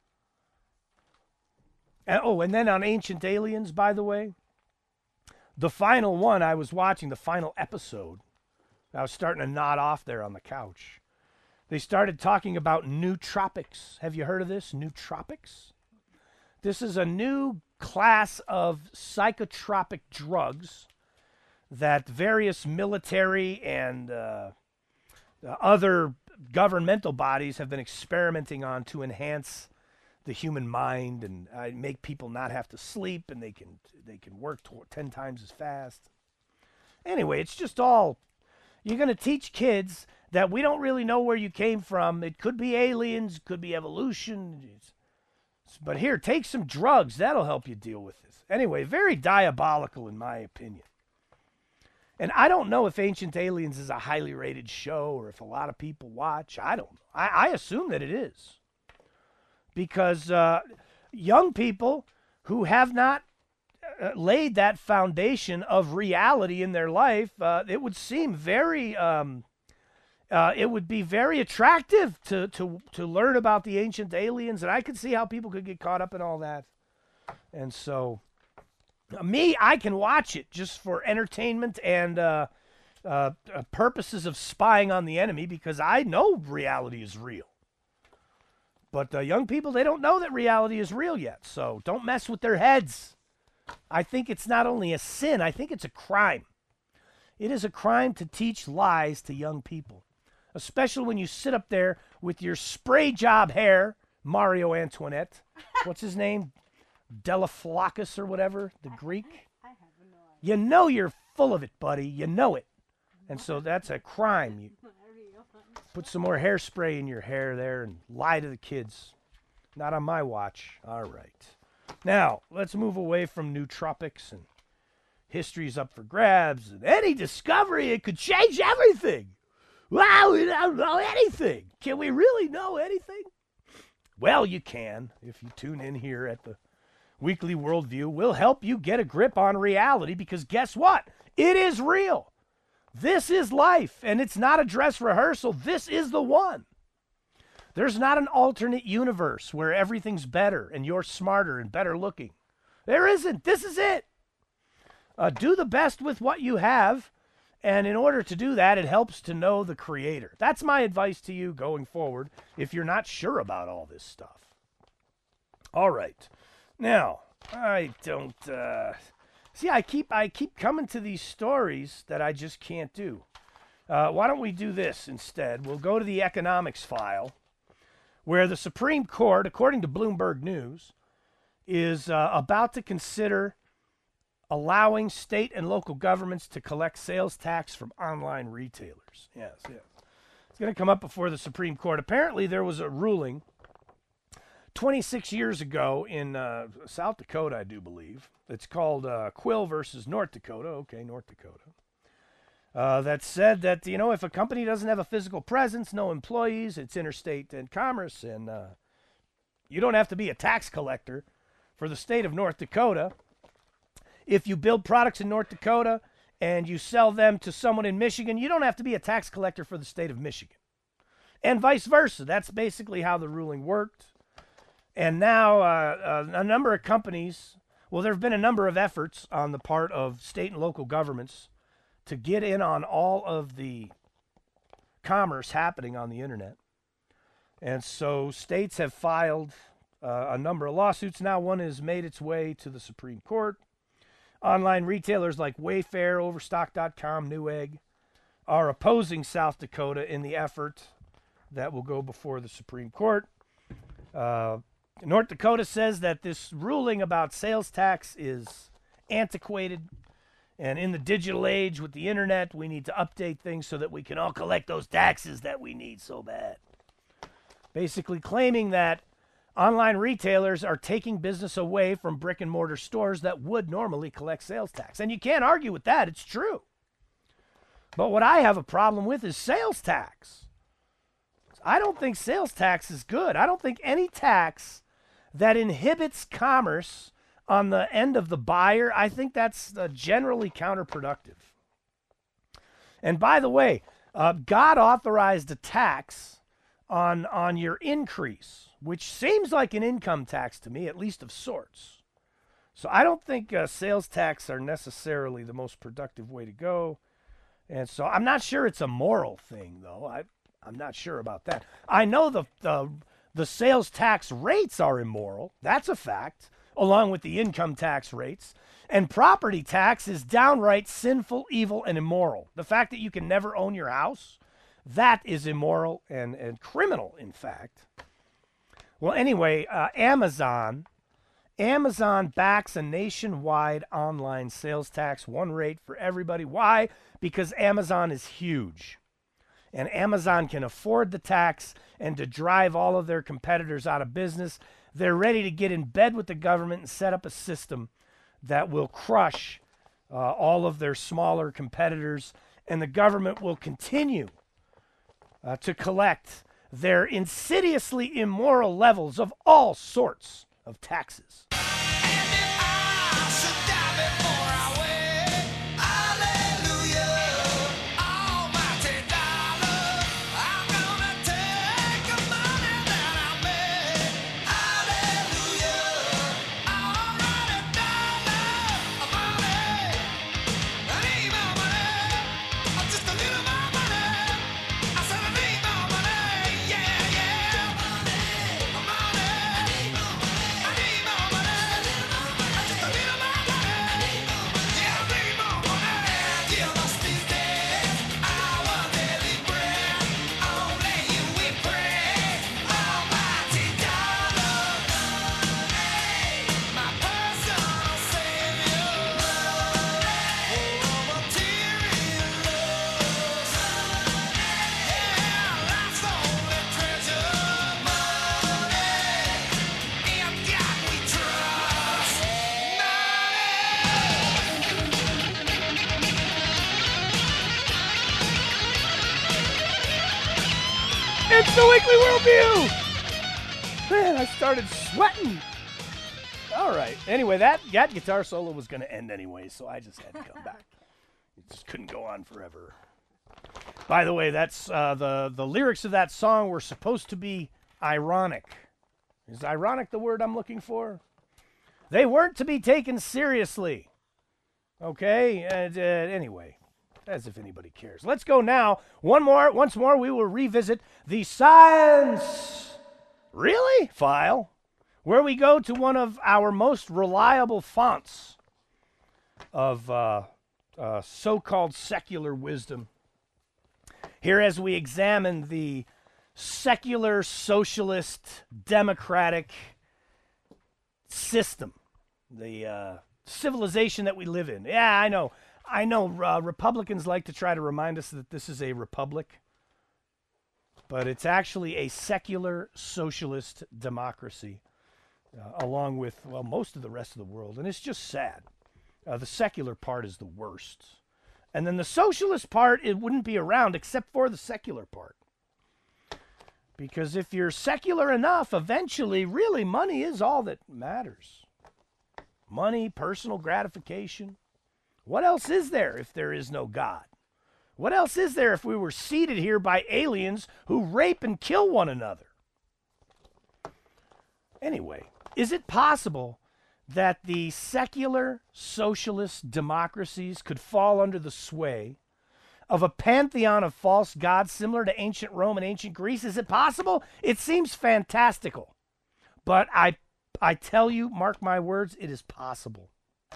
And, oh, and then on Ancient Aliens, by the way, the final one I was watching, the final episode, I was starting to nod off there on the couch. They started talking about nootropics. Have you heard of this? Nootropics? This is a new class of psychotropic drugs that various military and uh, other governmental bodies have been experimenting on to enhance the human mind and uh, make people not have to sleep, and they can they can work tw- ten times as fast. Anyway, it's just all, you're going to teach kids that we don't really know where you came from. It could be aliens, could be evolution. It's, but here, take some drugs. That'll help you deal with this. Anyway, very diabolical in my opinion. And I don't know if Ancient Aliens is a highly rated show or if a lot of people watch. I don't know. I, I assume that it is. Because uh, young people who have not uh, laid that foundation of reality in their life, uh, it would seem very, um, uh, it would be very attractive to, to, to learn about the ancient aliens. And I could see how people could get caught up in all that. And so, uh, me, I can watch it just for entertainment and uh, uh, uh, purposes of spying on the enemy, because I know reality is real. But uh, young people, they don't know that reality is real yet, so don't mess with their heads. I think it's not only a sin, I think it's a crime. It is a crime to teach lies to young people, especially when you sit up there with your spray job hair, Mario Antoinette. What's his name? Delaflocus or whatever, the Greek. I have no idea. You know you're full of it, buddy. You know it. And so that's a crime. You put some more hairspray in your hair there and lie to the kids. Not on my watch. All right. Now, let's move away from nootropics and history's up for grabs. And any discovery, it could change everything. Wow, we don't know anything. Can we really know anything? Well, you can if you tune in here at the Weekly Worldview. We'll help you get a grip on reality because guess what? It is real. This is life, and it's not a dress rehearsal. This is the one. There's not an alternate universe where everything's better and you're smarter and better looking. There isn't. This is it. Uh, do the best with what you have, and in order to do that, it helps to know the Creator. That's my advice to you going forward if you're not sure about all this stuff. All right. Now, I don't... Uh, see, I keep I keep coming to these stories that I just can't do. Uh, why don't we do this instead? We'll go to the economics file, where the Supreme Court, according to Bloomberg News, is uh, about to consider allowing state and local governments to collect sales tax from online retailers. Yes, yes. It's going to come up before the Supreme Court. Apparently, there was a ruling twenty-six years ago in uh, South Dakota, I do believe. It's called uh, Quill versus North Dakota. Okay, North Dakota. Uh, that said that, you know, if a company doesn't have a physical presence, no employees, it's interstate and commerce, and uh, you don't have to be a tax collector for the state of North Dakota. If you build products in North Dakota and you sell them to someone in Michigan, you don't have to be a tax collector for the state of Michigan. And vice versa. That's basically how the ruling worked. And now uh, a number of companies, well, there have been a number of efforts on the part of state and local governments to get in on all of the commerce happening on the internet. And so states have filed uh, a number of lawsuits. Now one has made its way to the Supreme Court. Online retailers like Wayfair, Overstock dot com, Newegg are opposing South Dakota in the effort that will go before the Supreme Court. Uh, North Dakota says that this ruling about sales tax is antiquated. And in the digital age with the internet, we need to update things so that we can all collect those taxes that we need so bad. Basically claiming that online retailers are taking business away from brick and mortar stores that would normally collect sales tax. And you can't argue with that. It's true. But what I have a problem with is sales tax. I don't think sales tax is good. I don't think any tax that inhibits commerce on the end of the buyer, I think that's uh, generally counterproductive. And by the way, uh, God authorized a tax on, on your increase, which seems like an income tax to me, at least of sorts. So I don't think uh, sales tax are necessarily the most productive way to go. And so I'm not sure it's a moral thing, though. I, I'm not sure about that. I know the, the, the sales tax rates are immoral. That's a fact, along with the income tax rates. And property tax is downright sinful, evil, and immoral. The fact that you can never own your house, that is immoral and, and criminal, in fact. Well, anyway, uh, Amazon, Amazon backs a nationwide online sales tax, one rate for everybody. Why? Because Amazon is huge. And Amazon can afford the tax and to drive all of their competitors out of business. They're ready to get in bed with the government and set up a system that will crush uh, all of their smaller competitors, and the government will continue uh, to collect their insidiously immoral levels of all sorts of taxes. It's the Weekly Worldview! Man, I started sweating. All right. Anyway, that, that guitar solo was going to end anyway, so I just had to come back. It just couldn't go on forever. By the way, that's uh, the, the lyrics of that song were supposed to be ironic. Is ironic the word I'm looking for? They weren't to be taken seriously. Okay? And, uh, anyway, as if anybody cares. Let's go now. One more. Once more, we will revisit the Science Really file, where we go to one of our most reliable fonts of uh, uh, so-called secular wisdom. Here as we examine the secular, socialist, democratic system, the uh, civilization that we live in. Yeah, I know. I know uh, Republicans like to try to remind us that this is a republic, but it's actually a secular, socialist democracy, uh, along with, well, most of the rest of the world. And it's just sad. Uh, the secular part is the worst. And then the socialist part, it wouldn't be around except for the secular part. Because if you're secular enough, eventually, really, money is all that matters. Money, personal gratification. What else is there if there is no God? What else is there if we were seated here by aliens who rape and kill one another? Anyway, is it possible that the secular socialist democracies could fall under the sway of a pantheon of false gods similar to ancient Rome and ancient Greece? Is it possible? It seems fantastical. But I, I tell you, mark my words, it is possible.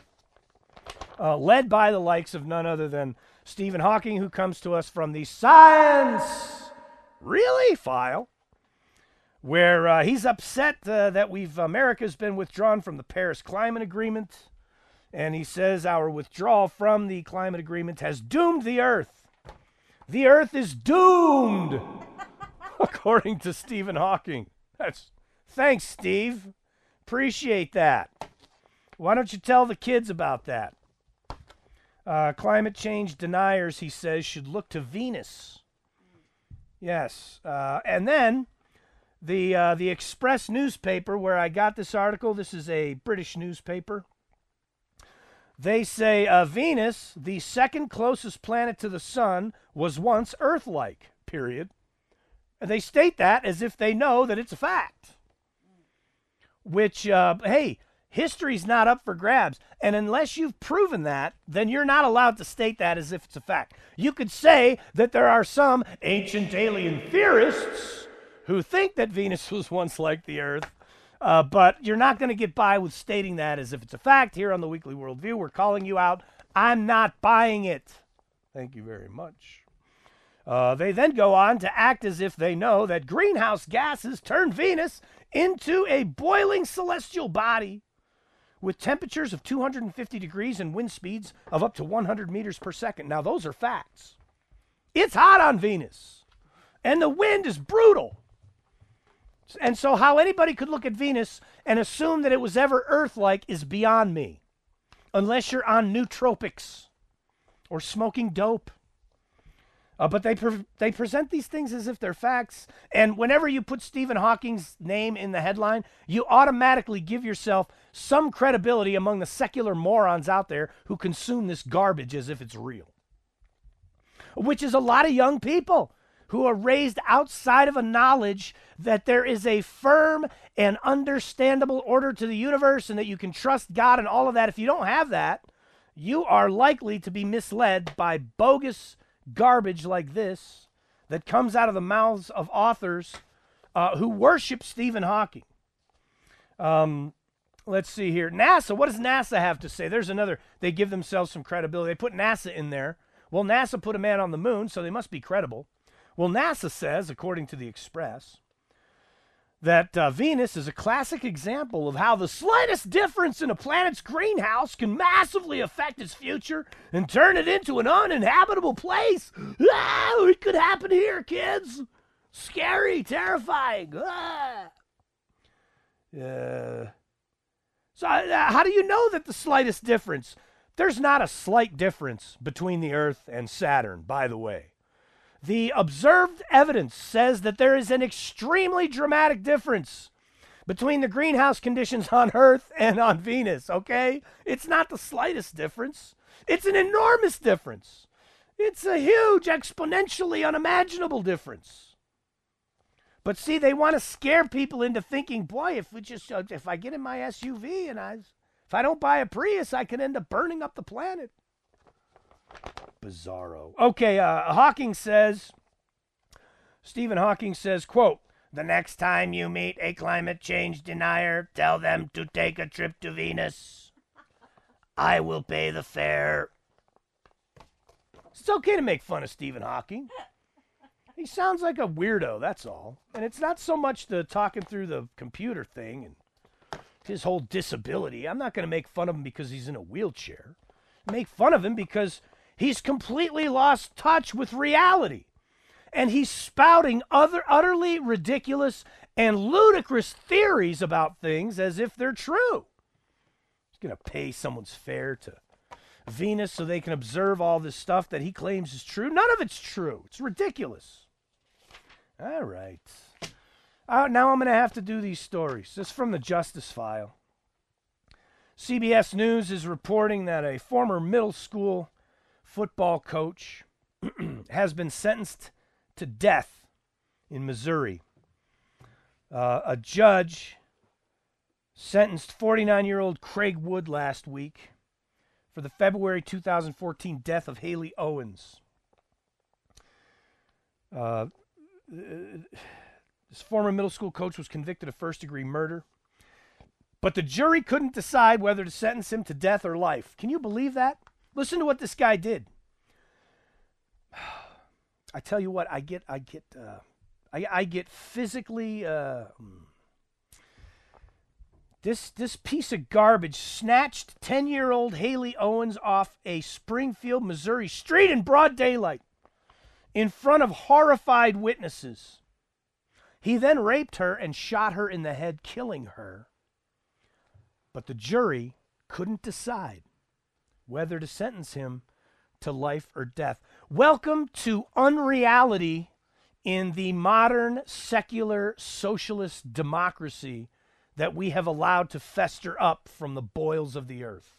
Uh, led by the likes of none other than Stephen Hawking, who comes to us from the Science Really file, where uh, he's upset uh, that we've America's been withdrawn from the Paris Climate Agreement, and he says our withdrawal from the climate agreement has doomed the Earth. The Earth is doomed, according to Stephen Hawking. That's thanks, Steve. Appreciate that. Why don't you tell the kids about that? Uh, climate change deniers, he says, should look to Venus. Yes. Uh, and then the uh, the Express newspaper, where I got this article, this is a British newspaper. They say uh, Venus, the second closest planet to the sun, was once Earth-like, period. And they state that as if they know that it's a fact. Which, uh, hey, history's not up for grabs. And unless you've proven that, then you're not allowed to state that as if it's a fact. You could say that there are some ancient alien theorists who think that Venus was once like the Earth, uh, but you're not going to get by with stating that as if it's a fact. Here on the Weekly Worldview, we're calling you out. I'm not buying it. Thank you very much. Uh, they then go on to act as if they know that greenhouse gases turn Venus into a boiling celestial body with temperatures of two hundred fifty degrees and wind speeds of up to one hundred meters per second. Now, those are facts. It's hot on Venus, and the wind is brutal. And so how anybody could look at Venus and assume that it was ever Earth-like is beyond me, unless you're on nootropics or smoking dope. Uh, but they pre- they present these things as if they're facts. And whenever you put Stephen Hawking's name in the headline, you automatically give yourself some credibility among the secular morons out there who consume this garbage as if it's real. Which is a lot of young people who are raised outside of a knowledge that there is a firm and understandable order to the universe and that you can trust God and all of that. If you don't have that, you are likely to be misled by bogus garbage like this that comes out of the mouths of authors uh, who worship Stephen Hawking. Um, let's see here. NASA, what does NASA have to say? There's another. They give themselves some credibility. They put NASA in there. Well, NASA put a man on the moon, so they must be credible. Well, NASA says, according to the Express, that uh, Venus is a classic example of how the slightest difference in a planet's greenhouse can massively affect its future and turn it into an uninhabitable place. Ah, it could happen here, kids. Scary, terrifying. Ah. Uh, so uh, how do you know that the slightest difference? There's not a slight difference between the Earth and Saturn, by the way. The observed evidence says that there is an extremely dramatic difference between the greenhouse conditions on Earth and on Venus, okay? It's not the slightest difference. It's an enormous difference. It's a huge, exponentially unimaginable difference. But see, they want to scare people into thinking, boy, if we just, uh, if I get in my S U V and I, if I don't buy a Prius, I can end up burning up the planet. Bizarro. Okay, uh, Hawking says, Stephen Hawking says, quote, the next time you meet a climate change denier, tell them to take a trip to Venus. I will pay the fare. It's okay to make fun of Stephen Hawking. He sounds like a weirdo, that's all. And it's not so much the talking through the computer thing and his whole disability. I'm not going to make fun of him because he's in a wheelchair. Make fun of him because he's completely lost touch with reality. And he's spouting other utterly ridiculous and ludicrous theories about things as if they're true. He's going to pay someone's fare to Venus so they can observe all this stuff that he claims is true. None of it's true. It's ridiculous. All right. Uh, now I'm going to have to do these stories. This is from the Justice File. C B S News is reporting that a former middle school football coach has been sentenced to death in Missouri. Uh, a judge sentenced forty-nine-year-old Craig Wood last week for the February two thousand fourteen death of Haley Owens. Uh, this former middle school coach was convicted of first-degree murder, but the jury couldn't decide whether to sentence him to death or life. Can you believe that? Listen to what this guy did. I tell you what, I get, I get, uh, I, I get physically. Uh, this this piece of garbage snatched ten-year-old Haley Owens off a Springfield, Missouri street in broad daylight, in front of horrified witnesses. He then raped her and shot her in the head, killing her. But the jury couldn't decide whether to sentence him to life or death. Welcome to unreality in the modern secular socialist democracy that we have allowed to fester up from the boils of the earth.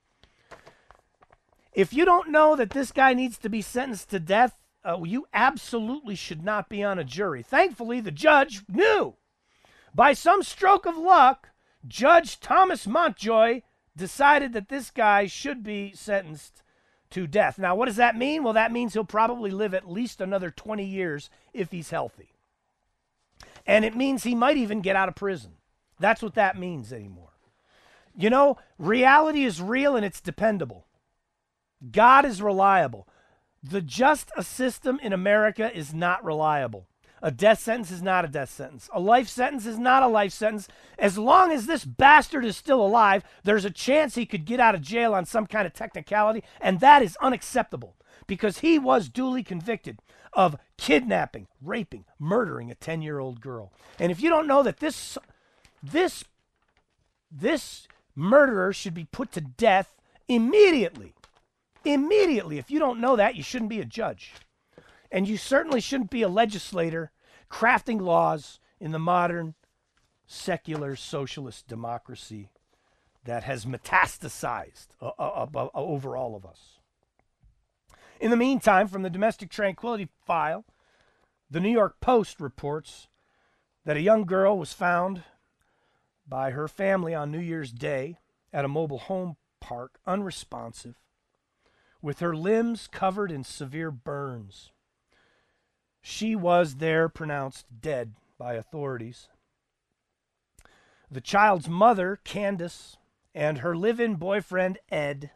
If you don't know that this guy needs to be sentenced to death, uh, you absolutely should not be on a jury. Thankfully, the judge knew. By some stroke of luck, Judge Thomas Montjoy decided that this guy should be sentenced to death. Now, what does that mean? Well, that means he'll probably live at least another twenty years if he's healthy. And it means he might even get out of prison. That's what that means anymore. You know, reality is real and it's dependable. God is reliable. The justice system in America is not reliable. A death sentence is not a death sentence. A life sentence is not a life sentence. As long as this bastard is still alive, there's a chance he could get out of jail on some kind of technicality, and that is unacceptable because he was duly convicted of kidnapping, raping, murdering a ten-year-old girl. And if you don't know that this, this, this murderer should be put to death immediately, immediately. If you don't know that, you shouldn't be a judge. And you certainly shouldn't be a legislator crafting laws in the modern secular socialist democracy that has metastasized uh, uh, uh, over all of us. In the meantime, from the Domestic Tranquility File, the New York Post reports that a young girl was found by her family on New Year's Day at a mobile home park, unresponsive, with her limbs covered in severe burns. She was there pronounced dead by authorities. The child's mother, Candace, and her live-in boyfriend, Ed,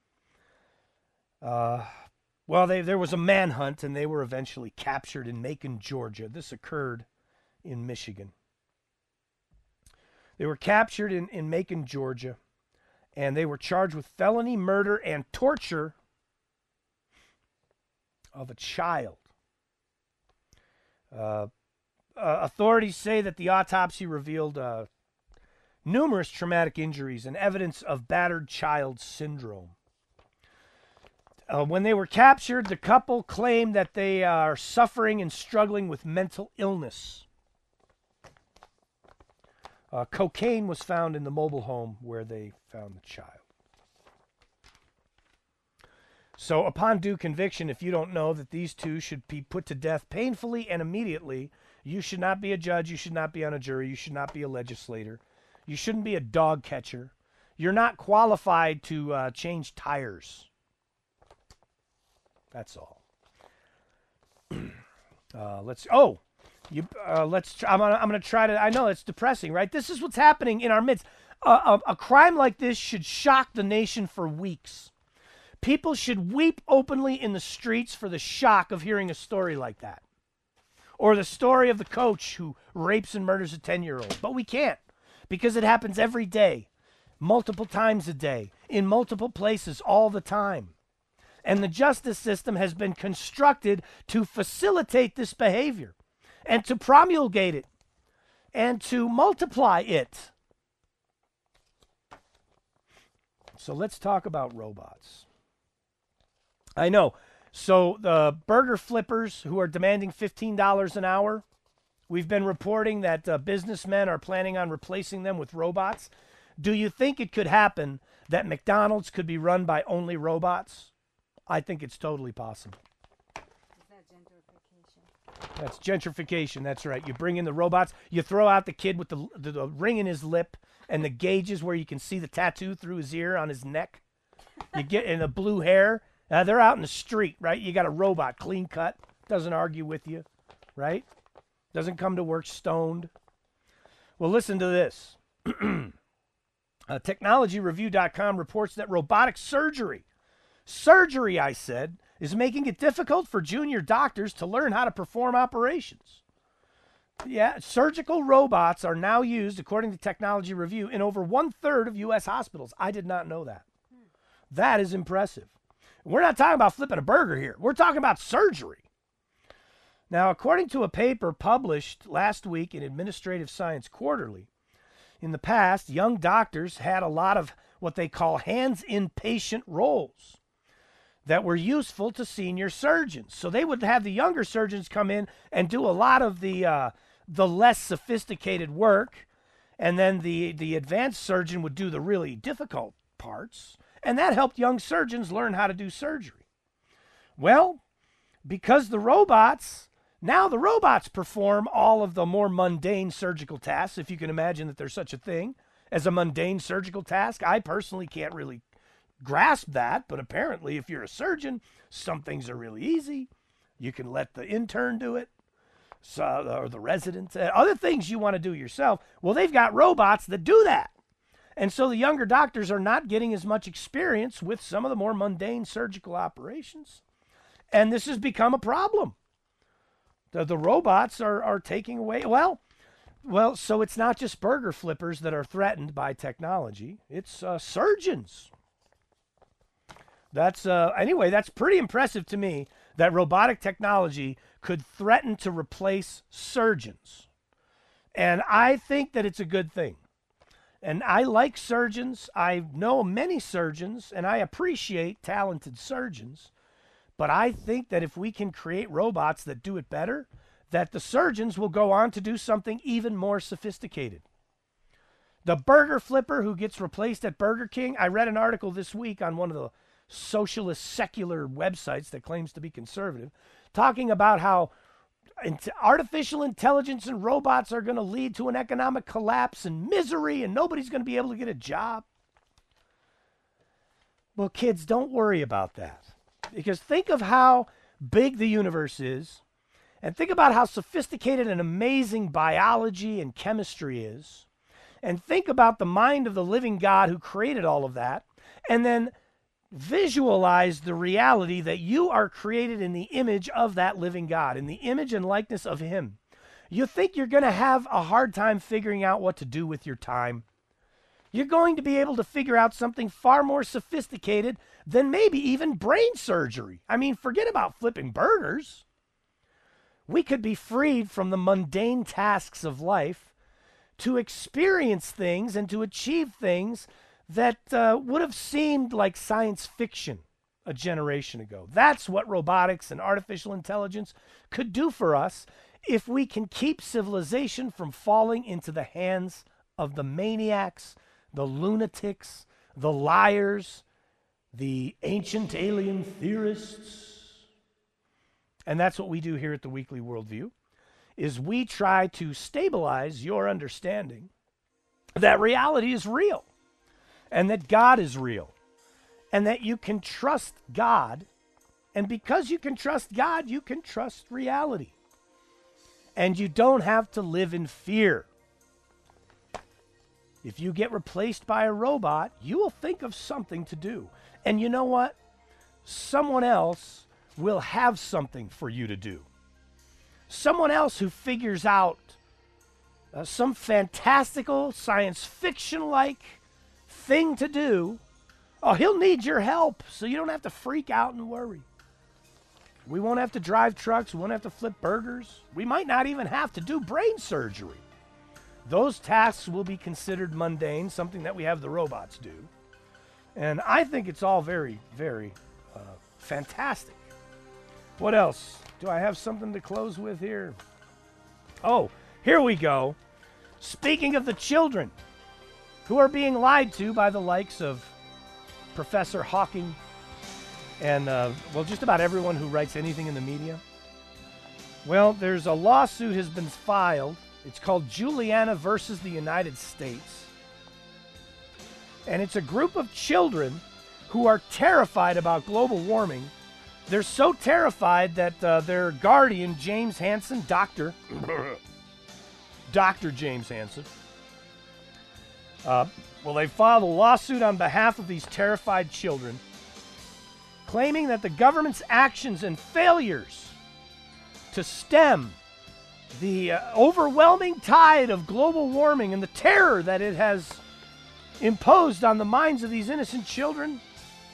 uh, well, they, there was a manhunt, and they were eventually captured in Macon, Georgia. This occurred in Michigan. They were captured in, in Macon, Georgia, and they were charged with felony murder and torture of a child. Uh, uh, authorities say that the autopsy revealed uh, numerous traumatic injuries and evidence of battered child syndrome. Uh, when they were captured, the couple claimed that they are suffering and struggling with mental illness. Uh, cocaine was found in the mobile home where they found the child. So upon due conviction, if you don't know that these two should be put to death painfully and immediately, you should not be a judge, you should not be on a jury, you should not be a legislator, you shouldn't be a dog catcher. You're not qualified to uh, change tires. That's all. uh, let's. Oh, you. Uh, let's. Try, I'm. Gonna, I'm going to try to. I know it's depressing, right? This is what's happening in our midst. Uh, a, a crime like this should shock the nation for weeks. People should weep openly in the streets for the shock of hearing a story like that, or the story of the coach who rapes and murders a ten-year-old. But we can't, because it happens every day, multiple times a day, in multiple places, all the time. And the justice system has been constructed to facilitate this behavior and to promulgate it and to multiply it. So let's talk about robots. I know. So the burger flippers who are demanding fifteen dollars an hour, we've been reporting that uh, businessmen are planning on replacing them with robots. Do you think it could happen that McDonald's could be run by only robots? I think it's totally possible. Is that gentrification? That's gentrification. That's right. You bring in the robots. You throw out the kid with the, the, the ring in his lip and the gauges where you can see the tattoo through his ear on his neck. You get in the blue hair. Uh, they're out in the street, right? You got a robot, clean cut, doesn't argue with you, right? Doesn't come to work stoned. Well, listen to this. uh, technology review dot com reports that robotic surgery Surgery, I said, is making it difficult for junior doctors to learn how to perform operations. Yeah, surgical robots are now used, according to Technology Review, in over one-third of U S hospitals. I did not know that. Hmm. That is impressive. We're not talking about flipping a burger here. We're talking about surgery. Now, according to a paper published last week in Administrative Science Quarterly, in the past, young doctors had a lot of what they call hands-in patient roles that were useful to senior surgeons. So they would have the younger surgeons come in and do a lot of the uh, the less sophisticated work, and then the, the advanced surgeon would do the really difficult parts, and that helped young surgeons learn how to do surgery. Well, because the robots, now the robots perform all of the more mundane surgical tasks, if you can imagine that there's such a thing as a mundane surgical task. I personally can't really grasp that, but apparently if you're a surgeon, some things are really easy. You can let the intern do it, so, or the resident. Uh, other things you want to do yourself, well, they've got robots that do that. And so the younger doctors are not getting as much experience with some of the more mundane surgical operations. And this has become a problem. The, the robots are, are taking away, well, well, so it's not just burger flippers that are threatened by technology. It's uh, surgeons. That's uh, anyway, that's pretty impressive to me that robotic technology could threaten to replace surgeons. And I think that it's a good thing. And I like surgeons. I know many surgeons, and I appreciate talented surgeons. But I think that if we can create robots that do it better, that the surgeons will go on to do something even more sophisticated. The burger flipper who gets replaced at Burger King, I read an article this week on one of the socialist secular websites that claims to be conservative, talking about how artificial intelligence and robots are going to lead to an economic collapse and misery, and nobody's going to be able to get a job. Well, kids, don't worry about that. Because think of how big the universe is, and think about how sophisticated and amazing biology and chemistry is, and think about the mind of the living God who created all of that, and then visualize the reality that you are created in the image of that living God, in the image and likeness of Him. You think you're going to have a hard time figuring out what to do with your time. You're going to be able to figure out something far more sophisticated than maybe even brain surgery. I mean, forget about flipping burgers. We could be freed from the mundane tasks of life to experience things and to achieve things that uh, would have seemed like science fiction a generation ago. That's what robotics and artificial intelligence could do for us if we can keep civilization from falling into the hands of the maniacs, the lunatics, the liars, the ancient alien theorists. And that's what we do here at the Weekly Worldview, is we try to stabilize your understanding that reality is real and that God is real and that you can trust God. And because you can trust God, you can trust reality. And you don't have to live in fear. If you get replaced by a robot, you will think of something to do. And you know what? Someone else will have something for you to do. Someone else who figures out uh, some fantastical, science fiction-like thing to do. Oh, he'll need your help, so you don't have to freak out and worry. We won't have to drive trucks. We won't have to flip burgers. We might not even have to do brain surgery. Those tasks will be considered mundane, something that we have the robots do. And I think it's all very, very uh, fantastic. What else? Do I have something to close with here? Oh, here we go. Speaking of the children who are being lied to by the likes of Professor Hawking and, uh, well, just about everyone who writes anything in the media. Well, there's a lawsuit has been filed. It's called Juliana versus the United States. And it's a group of children who are terrified about global warming. They're so terrified that uh, their guardian, James Hansen, Doctor Doctor James Hansen, uh, well, they filed a lawsuit on behalf of these terrified children, claiming that the government's actions and failures to stem the uh, overwhelming tide of global warming and the terror that it has imposed on the minds of these innocent children,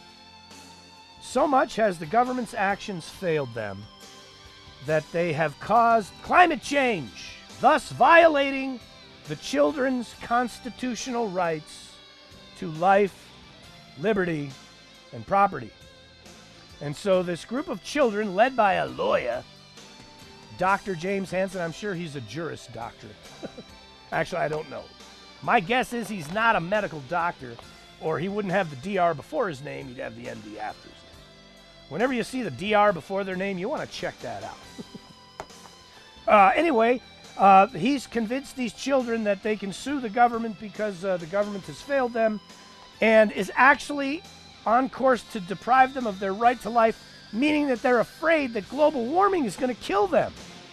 so much has the government's actions failed them that they have caused climate change, thus violating the children's constitutional rights to life, liberty, and property. And so this group of children, led by a lawyer, Doctor James Hansen, I'm sure he's a Juris Doctor. Actually, I don't know. My guess is he's not a medical doctor, or he wouldn't have the D R before his name, he'd have the M D after his name. Whenever you see the D R before their name, you want to check that out. uh, anyway, uh, he's convinced these children that they can sue the government because uh, the government has failed them, and is actually on course to deprive them of their right to life, meaning that they're afraid that global warming is going to kill them.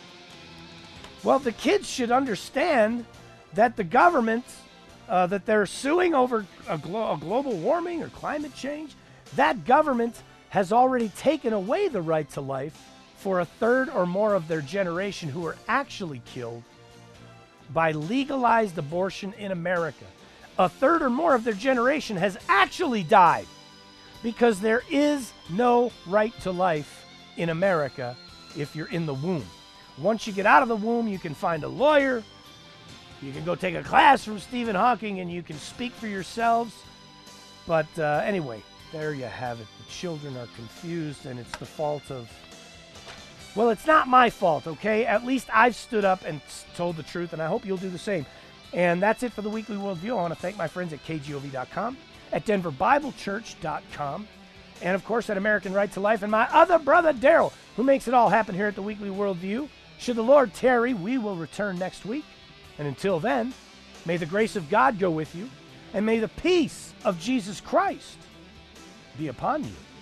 Well, the kids should understand that the government, uh, that they're suing over a, glo- a global warming or climate change, that government has already taken away the right to life for a third or more of their generation who are actually killed by legalized abortion in America. A third or more of their generation has actually died because there is no right to life in America if you're in the womb. Once you get out of the womb, you can find a lawyer, you can go take a class from Stephen Hawking, and you can speak for yourselves. But uh, anyway, there you have it. The children are confused, and it's the fault of... Well, it's not my fault, okay? At least I've stood up and told the truth, and I hope you'll do the same. And that's it for the Weekly Worldview. I want to thank my friends at K G O V dot com, at Denver Bible Church dot com, and, of course, at American Right to Life, and my other brother, Daryl, who makes it all happen here at the Weekly Worldview. Should the Lord tarry, we will return next week. And until then, may the grace of God go with you, and may the peace of Jesus Christ be upon you.